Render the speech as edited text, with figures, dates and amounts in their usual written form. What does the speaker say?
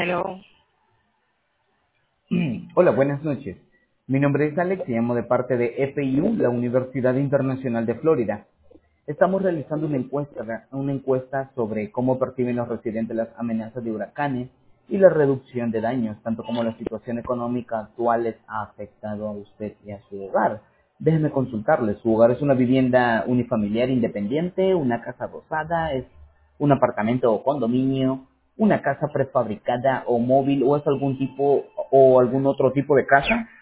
Hello. Hola, buenas noches. Mi nombre es Alex y llamo de parte de FIU, la Universidad Internacional de Florida. Estamos realizando una encuesta sobre cómo perciben los residentes las amenazas de huracanes y la reducción de daños, tanto como la situación económica actual les ha afectado a usted y a su hogar. Déjeme consultarle, ¿su hogar es una vivienda unifamiliar independiente, una casa adosada, es un apartamento o condominio, una casa prefabricada o móvil o es algún tipo o algún otro tipo de casa?